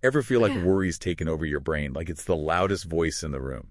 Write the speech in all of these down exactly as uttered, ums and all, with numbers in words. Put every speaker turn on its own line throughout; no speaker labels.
Ever feel like
Yeah.
worry's taken over your brain, like it's the loudest voice in the room?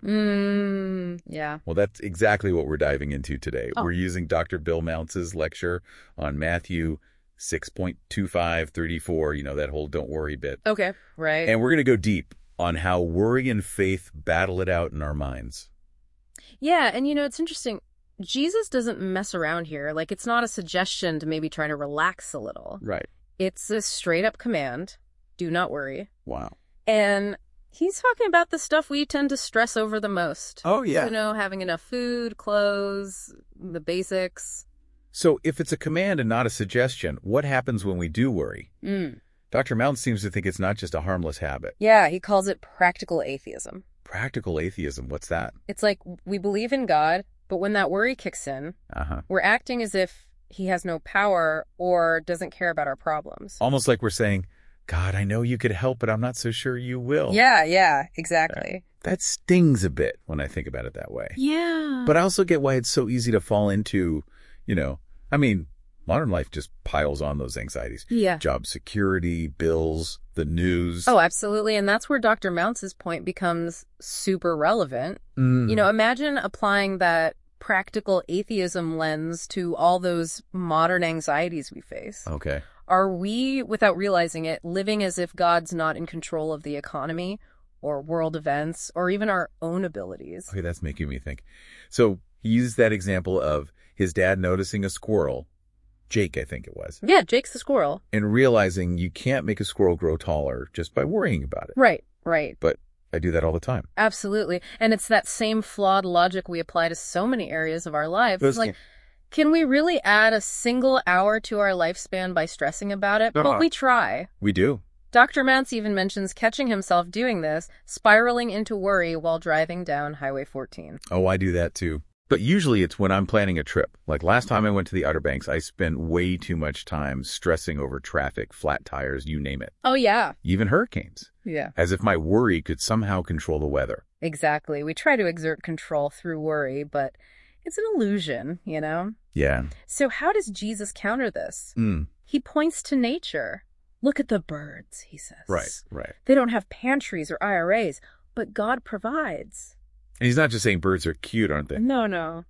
Mm, yeah.
Well, that's exactly what we're diving into today.
Oh.
We're using Doctor Bill Mounce's lecture on Matthew six point two five thirty-four, you know, that whole don't worry bit.
Okay, right.
And we're going to go deep on how worry and faith battle it out in our minds.
Yeah, and you know, it's interesting. Jesus doesn't mess around here. Like, it's not a suggestion to maybe try to relax a little.
Right.
It's a straight up command. Do not worry.
Wow.
And he's talking about the stuff we tend to stress over the most.
Oh, yeah.
You know, having enough food, clothes, the basics.
So if it's a command and not a suggestion, what happens when we do worry?
Mm.
Doctor Mounce seems to think it's not just a harmless habit.
Yeah, he calls it practical atheism.
Practical atheism, what's that?
It's like we believe in God, but when that worry kicks in,
Uh-huh.
we're acting as if he has no power or doesn't care about our problems.
Almost like we're saying, God, I know you could help, but I'm not so sure you will.
Yeah, yeah, exactly.
That stings a bit when I think about it that way.
Yeah.
But I also get why it's so easy to fall into, you know, I mean, modern life just piles on those anxieties.
Yeah.
Job security, bills, the news.
Oh, absolutely. And that's where Doctor Mounce's point becomes super relevant.
Mm.
You know, imagine applying that practical atheism lens to all those modern anxieties we face.
Okay.
Are we, without realizing it, living as if God's not in control of the economy or world events or even our own abilities?
Okay, that's making me think. So he used that example of his dad noticing a squirrel, Jake, I think it was,
Yeah, Jake's the squirrel.
and realizing you can't make a squirrel grow taller just by worrying about it.
Right, right.
But I do that all the time.
Absolutely. And it's that same flawed logic we apply to so many areas of our lives.
Those
Like, can we really add a single hour to our lifespan by stressing about it?
Uh-huh.
But we try.
We do.
Doctor Mounce even mentions catching himself doing this, spiraling into worry while driving down Highway fourteen.
Oh, I do that too. But usually it's when I'm planning a trip. Like last time I went to the Outer Banks, I spent way too much time stressing over traffic, flat tires, you name it.
Oh, yeah.
Even hurricanes.
Yeah.
As if my worry could somehow control the weather.
Exactly. We try to exert control through worry, but it's an illusion, you know?
Yeah.
So how does Jesus counter this?
Mm.
He points to nature. Look at the birds, he says.
Right, right.
They don't have pantries or I R As, but God provides.
And he's not just saying birds are cute, aren't they?
No, no.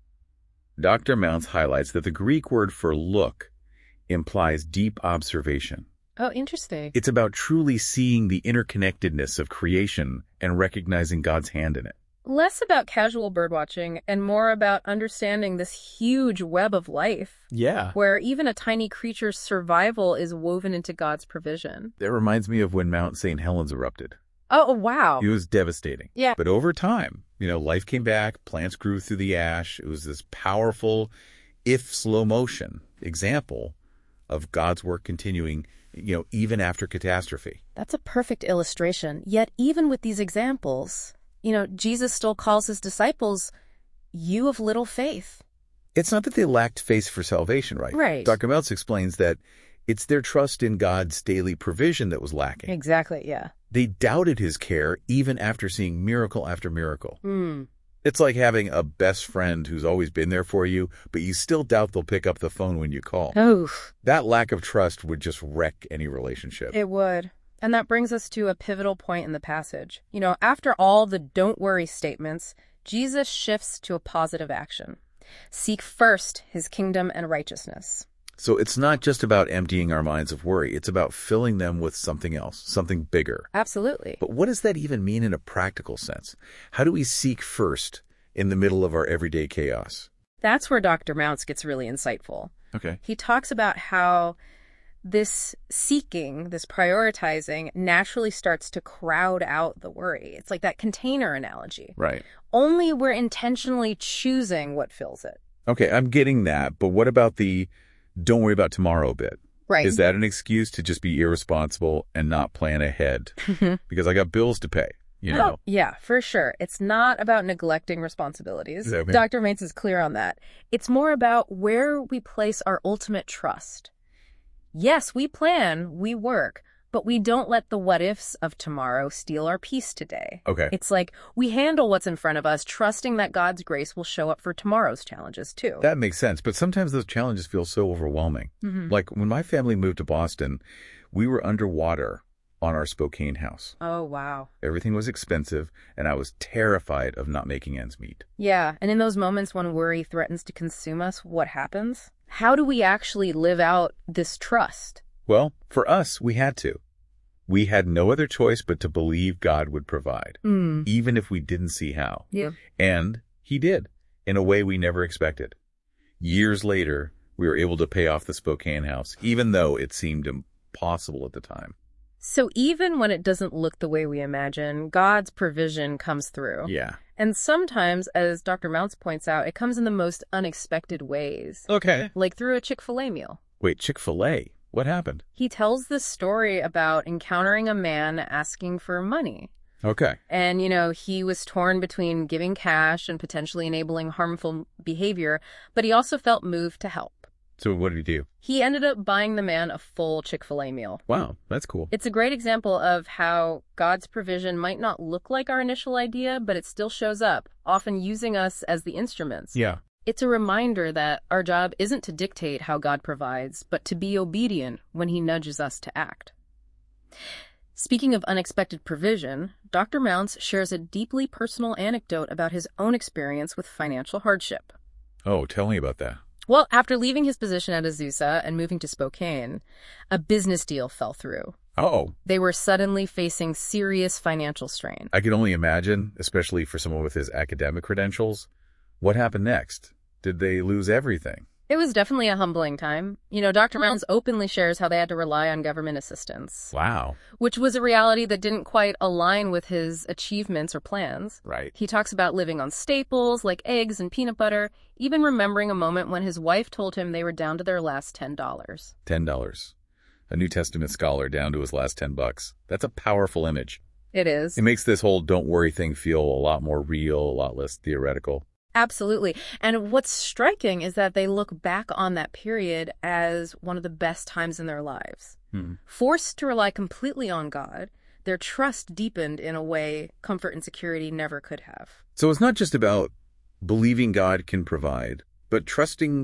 Doctor Mounce highlights that the Greek word for look implies deep observation.
Oh, interesting.
It's about truly seeing the interconnectedness of creation and recognizing God's hand in it.
Less about casual birdwatching and more about understanding this huge web of life,
Yeah.
where even a tiny creature's survival is woven into God's provision.
That reminds me of when Mount Saint Helens erupted.
Oh, wow.
It was devastating.
Yeah.
But over time, you know, life came back, plants grew through the ash. It was this powerful, if slow motion, example of God's work continuing, you know, even after catastrophe.
That's a perfect illustration. Yet even with these examples, you know, Jesus still calls his disciples, you of little faith.
It's not that they lacked faith for salvation, right?
Right.
Doctor Mounce explains that it's their trust in God's daily provision that was lacking.
Exactly, yeah.
They doubted his care even after seeing miracle after miracle.
Mm.
It's like having a best friend who's always been there for you, but you still doubt they'll pick up the phone when you call.
Oh,
That lack of trust would just wreck any relationship.
it would. And that brings us to a pivotal point in the passage. You know, after all the don't worry statements, Jesus shifts to a positive action. Seek first his kingdom and righteousness.
So it's not just about emptying our minds of worry. It's about filling them with something else, something bigger.
Absolutely.
But what does that even mean in a practical sense? How do we seek first in the middle of our everyday chaos?
That's where Doctor Mounce gets really insightful.
Okay.
He talks about how this seeking, this prioritizing, naturally starts to crowd out the worry. It's like that container analogy.
Right.
Only we're intentionally choosing what fills it.
Okay, I'm getting that. But what about the don't worry about tomorrow bit?
Right.
Is that an excuse to just be irresponsible and not plan ahead? Because I got bills to pay, you know?
Oh, yeah, for sure. It's not about neglecting responsibilities.
Is that me?
Doctor Mates is clear on that. It's more about where we place our ultimate trust. Yes, we plan, we work, but we don't let the what-ifs of tomorrow steal our peace today.
Okay.
It's like we handle what's in front of us, trusting that God's grace will show up for tomorrow's challenges, too.
That makes sense. But sometimes those challenges feel so overwhelming.
Mhm.
Like when my family moved to Boston, we were underwater on our Spokane house.
Oh, wow.
Everything was expensive, and I was terrified of not making ends meet.
Yeah, and in those moments when worry threatens to consume us, what happens? How do we actually live out this trust?
Well, for us, we had to. We had no other choice but to believe God would provide,
Mm.
even if we didn't see how.
Yeah.
And he did, in a way we never expected. Years later, we were able to pay off the Spokane house, even though it seemed impossible at the time.
So even when it doesn't look the way we imagine, God's provision comes through.
Yeah.
And sometimes, as Doctor Mounts points out, it comes in the most unexpected ways.
Okay.
Like through a Chick-fil-A meal.
Wait, Chick-fil-A? What happened?
He tells this story about encountering a man asking for money.
Okay.
And, you know, he was torn between giving cash and potentially enabling harmful behavior, but he also felt moved to help.
So what did he do?
He ended up buying the man a full Chick-fil-A meal.
Wow, that's cool.
It's a great example of how God's provision might not look like our initial idea, but it still shows up, often using us as the instruments.
Yeah.
It's a reminder that our job isn't to dictate how God provides, but to be obedient when he nudges us to act. Speaking of unexpected provision, Doctor Mounts shares a deeply personal anecdote about his own experience with financial hardship.
Oh, tell me about that.
Well, after leaving his position at Azusa and moving to Spokane, a business deal fell through.
Oh,
They were suddenly facing serious financial strain.
I can only imagine, especially for someone with his academic credentials. What happened next? Did they lose everything?
It was definitely a humbling time. You know, Doctor Mounts openly shares how they had to rely on government assistance,
Wow.
which was a reality that didn't quite align with his achievements or plans.
Right.
He talks about living on staples like eggs and peanut butter, even remembering a moment when his wife told him they were down to their last ten dollars.
Ten dollars. A New Testament scholar down to his last ten bucks. That's a powerful image.
It is.
It makes this whole don't worry thing feel a lot more real, a lot less theoretical.
Absolutely. And what's striking is that they look back on that period as one of the best times in their lives.
Hmm.
Forced to rely completely on God, their trust deepened in a way comfort and security never could have.
So it's not just about believing God can provide, but trusting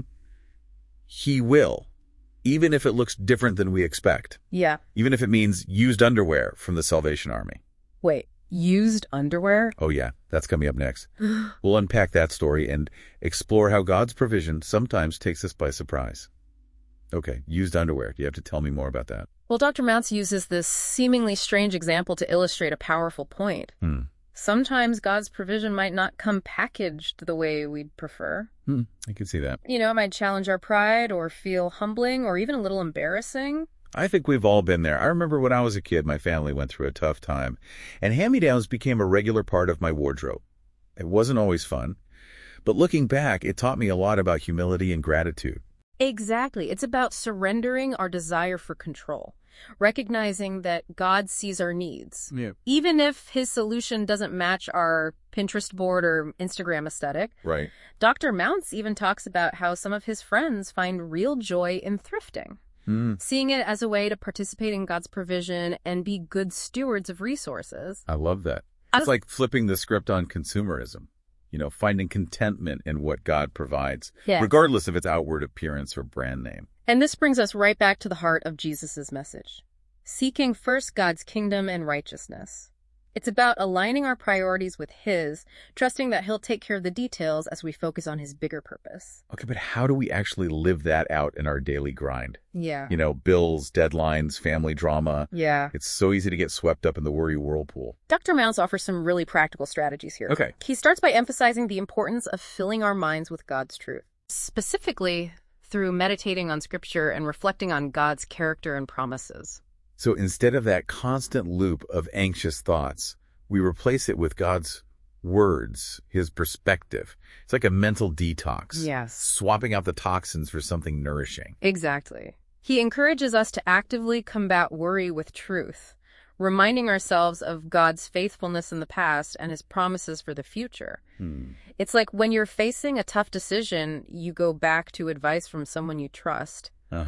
he will, even if it looks different than we expect.
Yeah.
Even if it means used underwear from the Salvation Army.
Wait, used underwear?
Oh yeah, that's coming up next. We'll unpack that story and explore how God's provision sometimes takes us by surprise. Okay, used underwear. You have to tell me more about that.
Well, Doctor Mounts uses this seemingly strange example to illustrate a powerful point.
Hmm.
Sometimes God's provision might not come packaged the way we'd prefer.
Hmm. I can see that.
You know, it might challenge our pride or feel humbling or even a little embarrassing.
I think we've all been there. I remember when I was a kid, my family went through a tough time, and hand-me-downs became a regular part of my wardrobe. It wasn't always fun, but looking back, it taught me a lot about humility and gratitude.
Exactly. It's about surrendering our desire for control, recognizing that God sees our needs.
Yeah.
Even if his solution doesn't match our Pinterest board or Instagram aesthetic.
Right.
Doctor Mounts even talks about how some of his friends find real joy in thrifting,
Mm,
seeing it as a way to participate in God's provision and be good stewards of resources.
I love that.
I
It's
was-
like flipping the script on consumerism. You know, finding contentment in what God provides,
Yeah.
regardless of its outward appearance or brand name.
And this brings us right back to the heart of Jesus' message. Seeking first God's kingdom and righteousness. It's about aligning our priorities with his, trusting that he'll take care of the details as we focus on his bigger purpose.
Okay, but how do we actually live that out in our daily grind?
Yeah.
You know, bills, deadlines, family drama.
Yeah.
It's so easy to get swept up in the worry whirlpool.
Doctor Mounts offers some really practical strategies here.
Okay.
He starts by emphasizing the importance of filling our minds with God's truth, specifically through meditating on Scripture and reflecting on God's character and promises.
So instead of that constant loop of anxious thoughts, we replace it with God's words, his perspective. It's like a mental detox.
Yes.
Swapping out the toxins for something nourishing.
Exactly. He encourages us to actively combat worry with truth, reminding ourselves of God's faithfulness in the past and his promises for the future.
Hmm.
It's like when you're facing a tough decision, you go back to advice from someone you trust.
Uh-huh.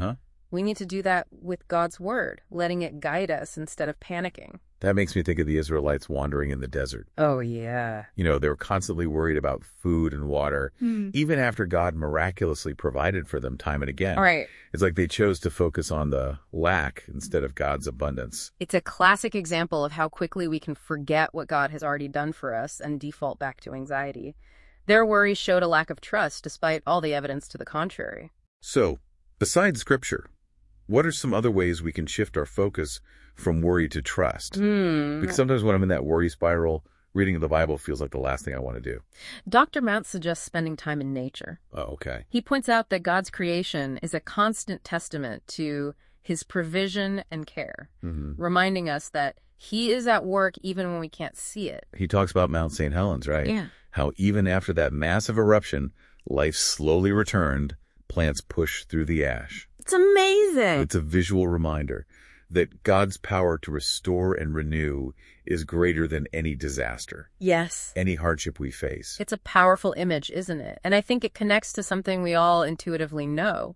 We need to do that with God's word, letting it guide us instead of panicking.
That makes me think of the Israelites wandering in the desert.
Oh, yeah.
You know, they were constantly worried about food and water,
Hmm.
even after God miraculously provided for them time and again.
All right.
It's like they chose to focus on the lack instead of God's abundance.
It's a classic example of how quickly we can forget what God has already done for us and default back to anxiety. Their worries showed a lack of trust despite all the evidence to the contrary.
So, besides Scripture, what are some other ways we can shift our focus from worry to trust?
Hmm.
Because sometimes when I'm in that worry spiral, reading the Bible feels like the last thing I want to do.
Doctor Mount suggests spending time in nature.
Oh, okay.
He points out that God's creation is a constant testament to his provision and care,
Mm-hmm.
reminding us that he is at work even when we can't see it.
He talks about Mount Saint Helens, right?
Yeah.
How even after that massive eruption, life slowly returned, plants pushed through the ash.
It's amazing.
It's a visual reminder that God's power to restore and renew is greater than any disaster,
Yes.
any hardship we face.
It's a powerful image, isn't it? And I think it connects to something we all intuitively know.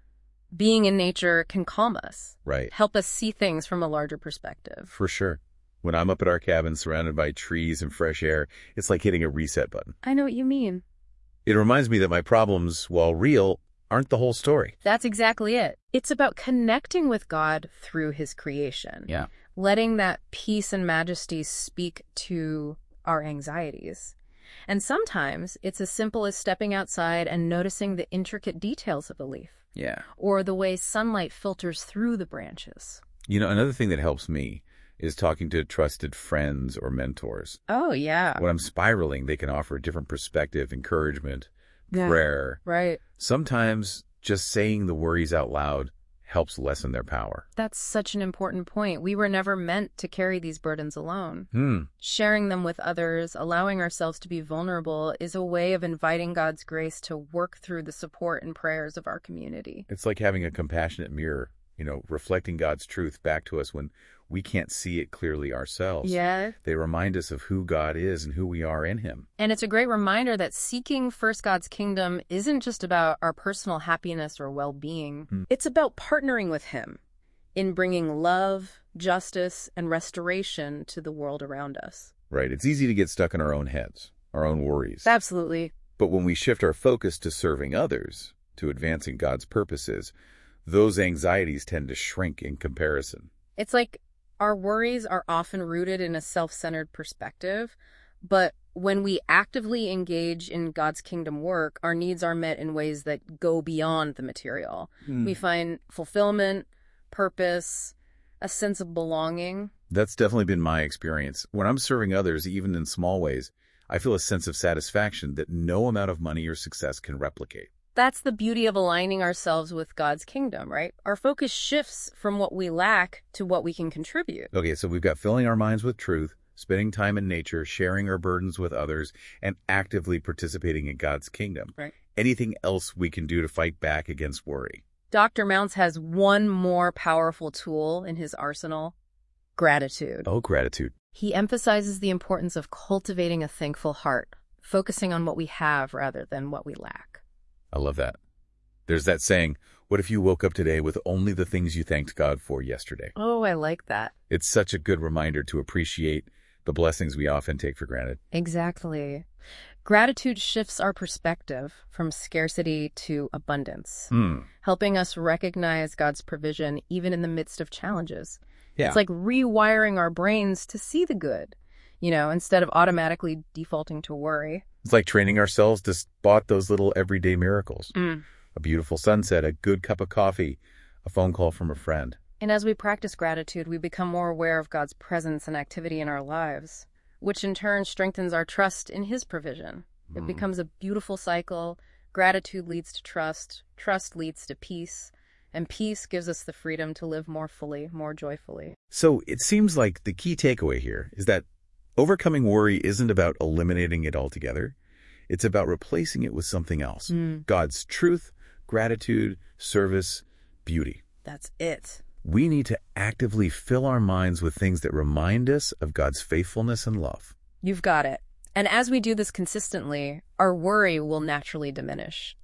Being in nature can calm us,
Right.
help us see things from a larger perspective.
For sure. When I'm up at our cabin surrounded by trees and fresh air, it's like hitting a reset button.
I know what you mean.
It reminds me that my problems, while real, aren't the whole story.
That's exactly it. It's about connecting with God through his creation.
Yeah.
Letting that peace and majesty speak to our anxieties. And sometimes it's as simple as stepping outside and noticing the intricate details of a leaf,
Yeah.
or the way sunlight filters through the branches.
You know, another thing that helps me is talking to trusted friends or mentors.
Oh, yeah.
When I'm spiraling, they can offer a different perspective, encouragement,
Yeah.
prayer.
Right.
Sometimes just saying the worries out loud helps lessen their power.
That's such an important point. We were never meant to carry these burdens alone.
Hmm.
Sharing them with others, allowing ourselves to be vulnerable, is a way of inviting God's grace to work through the support and prayers of our community.
It's like having a compassionate mirror, you know, reflecting God's truth back to us when we can't see it clearly ourselves.
Yeah.
They remind us of who God is and who we are in him.
And it's a great reminder that seeking first God's kingdom isn't just about our personal happiness or well-being.
Hmm.
It's about partnering with him in bringing love, justice, and restoration to the world around us.
Right. It's easy to get stuck in our own heads, our own worries.
Absolutely.
But when we shift our focus to serving others, to advancing God's purposes, those anxieties tend to shrink in comparison.
It's like our worries are often rooted in a self-centered perspective, but when we actively engage in God's kingdom work, our needs are met in ways that go beyond the material.
Hmm.
We find fulfillment, purpose, a sense of belonging.
That's definitely been my experience. When I'm serving others, even in small ways, I feel a sense of satisfaction that no amount of money or success can replicate.
That's the beauty of aligning ourselves with God's kingdom, right? Our focus shifts from what we lack to what we can contribute.
Okay, so we've got filling our minds with truth, spending time in nature, sharing our burdens with others, and actively participating in God's kingdom.
Right.
Anything else we can do to fight back against worry?
Doctor Mounts has one more powerful tool in his arsenal: gratitude.
Oh, gratitude.
He emphasizes the importance of cultivating a thankful heart, focusing on what we have rather than what we lack.
I love that. There's that saying, what if you woke up today with only the things you thanked God for yesterday?
Oh, I like that.
It's such a good reminder to appreciate the blessings we often take for granted.
Exactly. Gratitude shifts our perspective from scarcity to abundance,
Hmm.
helping us recognize God's provision even in the midst of challenges.
Yeah.
It's like rewiring our brains to see the good, you know, instead of automatically defaulting to worry.
It's like training ourselves to spot those little everyday miracles.
Mm.
A beautiful sunset, a good cup of coffee, a phone call from a friend.
And as we practice gratitude, we become more aware of God's presence and activity in our lives, which in turn strengthens our trust in his provision. It
Mm.
becomes a beautiful cycle. Gratitude leads to trust. Trust leads to peace. And peace gives us the freedom to live more fully, more joyfully.
So it seems like the key takeaway here is that overcoming worry isn't about eliminating it altogether. It's about replacing it with something else.
Mm.
God's truth, gratitude, service, beauty.
That's it.
We need to actively fill our minds with things that remind us of God's faithfulness and love.
You've got it. And as we do this consistently, our worry will naturally diminish.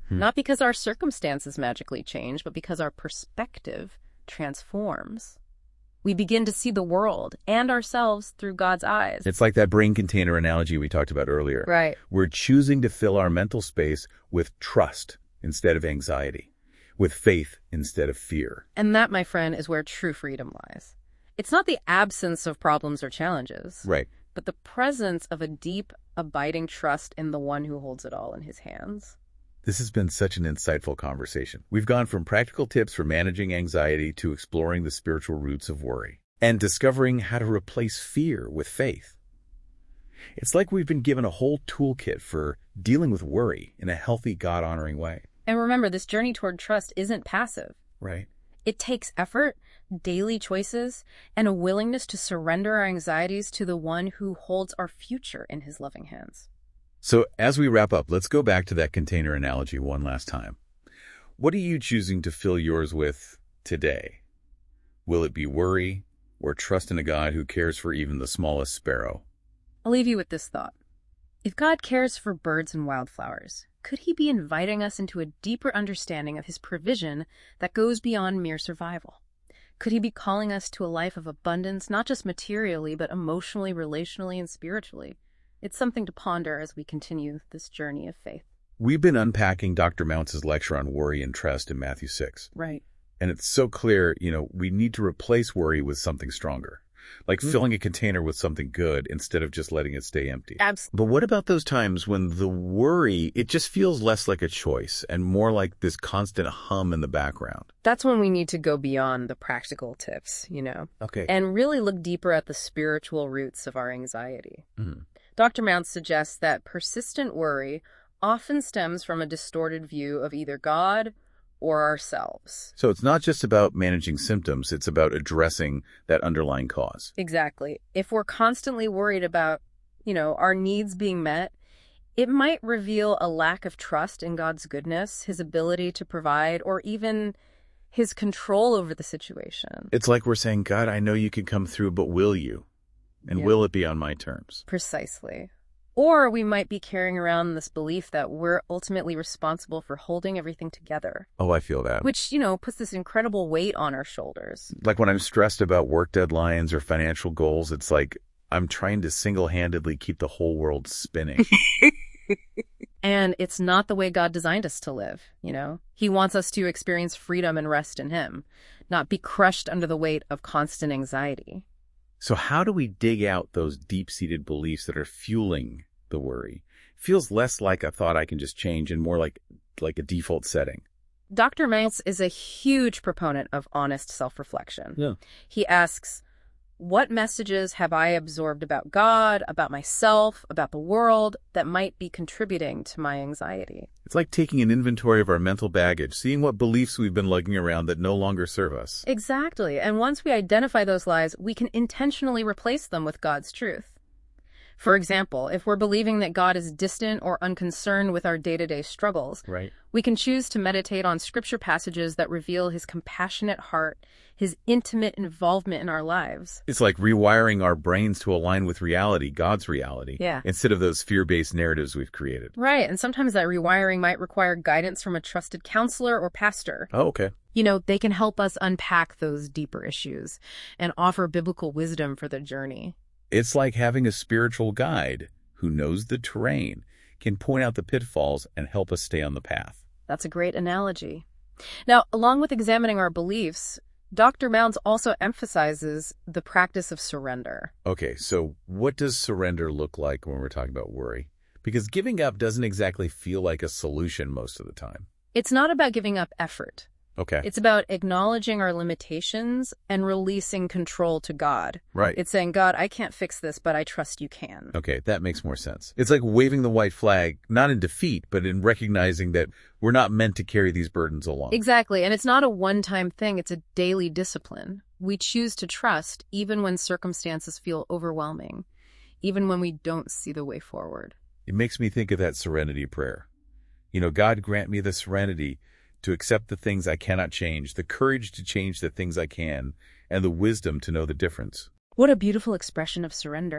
Hmm. Not because our circumstances magically change, but because our perspective transforms. We begin to see the world and ourselves through God's eyes.
It's like that brain container analogy we talked about earlier.
Right.
We're choosing to fill our mental space with trust instead of anxiety, with faith instead of fear.
And that, my friend, is where true freedom lies. It's not the absence of problems or challenges.
Right.
But the presence of a deep, abiding trust in the one who holds it all in his hands.
This has been such an insightful conversation. We've gone from practical tips for managing anxiety to exploring the spiritual roots of worry and discovering how to replace fear with faith. It's like we've been given a whole toolkit for dealing with worry in a healthy, God-honoring way.
And remember, this journey toward trust isn't passive.
Right.
It takes effort, daily choices, and a willingness to surrender our anxieties to the one who holds our future in his loving hands.
So as we wrap up, let's go back to that container analogy one last time. What are you choosing to fill yours with today? Will it be worry or trust in a God who cares for even the smallest sparrow?
I'll leave you with this thought. If God cares for birds and wildflowers, could he be inviting us into a deeper understanding of his provision that goes beyond mere survival? Could he be calling us to a life of abundance, not just materially, but emotionally, relationally, and spiritually? It's something to ponder as we continue this journey of faith.
We've been unpacking Doctor Mounce's lecture on worry and trust in Matthew six.
Right.
And it's so clear, you know, we need to replace worry with something stronger, like mm-hmm. filling a container with something good instead of just letting it stay empty.
Absolutely.
But what about those times when the worry, it just feels less like a choice and more like this constant hum in the background?
That's when we need to go beyond the practical tips, you know,
okay,
and really look deeper at the spiritual roots of our anxiety.
Mm-hmm.
Doctor Mounce suggests that persistent worry often stems from a distorted view of either God or ourselves.
So it's not just about managing symptoms, it's about addressing that underlying cause.
Exactly. If we're constantly worried about, you know, our needs being met, it might reveal a lack of trust in God's goodness, his ability to provide, or even his control over the situation.
It's like we're saying, God, I know you can come through, but will you? And yeah. will it be on my terms?
Precisely. Or we might be carrying around this belief that we're ultimately responsible for holding everything together.
Oh, I feel that.
Which, you know, puts this incredible weight on our shoulders.
Like when I'm stressed about work deadlines or financial goals, it's like I'm trying to single-handedly keep the whole world spinning.
And it's not the way God designed us to live, you know? He wants us to experience freedom and rest in him, not be crushed under the weight of constant anxiety.
So how do we dig out those deep-seated beliefs that are fueling the worry? Feels less like a thought I can just change and more like like a default setting.
Doctor Mounce is a huge proponent of honest self-reflection.
Yeah.
He asks, what messages have I absorbed about God, about myself, about the world that might be contributing to my anxiety?
It's like taking an inventory of our mental baggage, seeing what beliefs we've been lugging around that no longer serve us.
Exactly. And once we identify those lies, we can intentionally replace them with God's truth. For example, if we're believing that God is distant or unconcerned with our day-to-day struggles,
right,
we can choose to meditate on scripture passages that reveal his compassionate heart, his intimate involvement in our lives.
It's like rewiring our brains to align with reality, God's reality,
yeah.
instead of those fear-based narratives we've created.
Right, and sometimes that rewiring might require guidance from a trusted counselor or pastor.
Oh, okay.
You know, they can help us unpack those deeper issues and offer biblical wisdom for the journey.
It's like having a spiritual guide who knows the terrain, can point out the pitfalls, and help us stay on the path.
That's a great analogy. Now, along with examining our beliefs, Doctor Mounce also emphasizes the practice of surrender.
Okay, so what does surrender look like when we're talking about worry? Because giving up doesn't exactly feel like a solution most of the time.
It's not about giving up effort.
Okay.
It's about acknowledging our limitations and releasing control to God.
Right.
It's saying, God, I can't fix this, but I trust you can.
Okay, that makes more sense. It's like waving the white flag, not in defeat, but in recognizing that we're not meant to carry these burdens along.
Exactly. And it's not a one-time thing. It's a daily discipline. We choose to trust even when circumstances feel overwhelming, even when we don't see the way forward.
It makes me think of that serenity prayer. You know, God grant me the serenity to accept the things I cannot change, the courage to change the things I can, and the wisdom to know the difference.
What a beautiful expression of surrender.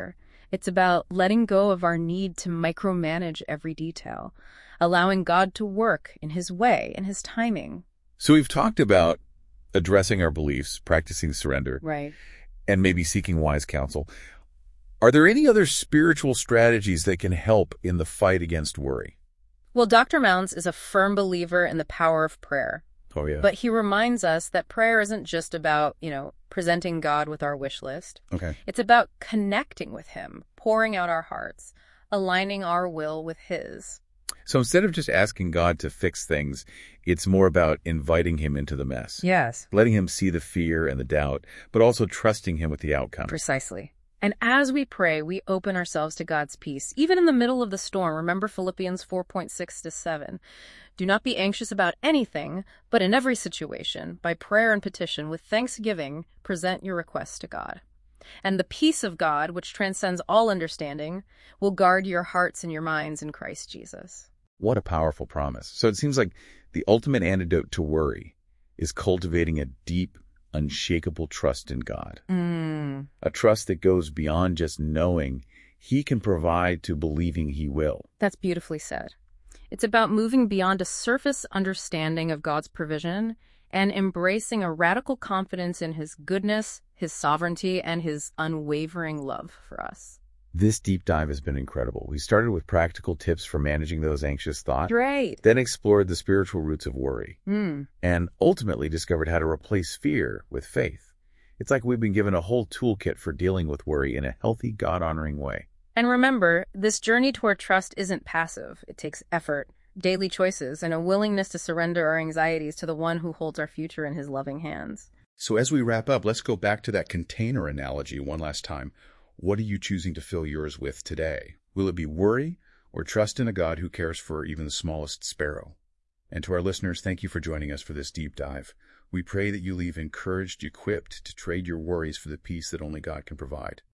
It's about letting go of our need to micromanage every detail, allowing God to work in his way, in his timing.
So we've talked about addressing our beliefs, practicing surrender,
Right.
and maybe seeking wise counsel. Are there any other spiritual strategies that can help in the fight against worry?
Well, Doctor Mounds is a firm believer in the power of prayer.
Oh, yeah.
But he reminds us that prayer isn't just about, you know, presenting God with our wish list.
Okay.
It's about connecting with him, pouring out our hearts, aligning our will with his.
So instead of just asking God to fix things, it's more about inviting him into the mess.
Yes.
Letting him see the fear and the doubt, but also trusting him with the outcome.
Precisely. And as we pray, we open ourselves to God's peace, even in the middle of the storm. Remember Philippians four point six to seven. Do not be anxious about anything, but in every situation, by prayer and petition, with thanksgiving, present your requests to God. And the peace of God, which transcends all understanding, will guard your hearts and your minds in Christ Jesus.
What a powerful promise. So it seems like the ultimate antidote to worry is cultivating a deep, unshakable trust in God.
Mm.
A trust that goes beyond just knowing he can provide to believing he will.
That's beautifully said. It's about moving beyond a surface understanding of God's provision and embracing a radical confidence in his goodness, his sovereignty, and his unwavering love for us.
This deep dive has been incredible. We started with practical tips for managing those anxious thoughts,
Great.
then explored the spiritual roots of worry,
Mm.
and ultimately discovered how to replace fear with faith. It's like we've been given a whole toolkit for dealing with worry in a healthy, God-honoring way.
And remember, this journey toward trust isn't passive. It takes effort, daily choices, and a willingness to surrender our anxieties to the one who holds our future in his loving hands.
So as we wrap up, let's go back to that container analogy one last time. What are you choosing to fill yours with today? Will it be worry or trust in a God who cares for even the smallest sparrow? And to our listeners, thank you for joining us for this deep dive. We pray that you leave encouraged, equipped to trade your worries for the peace that only God can provide.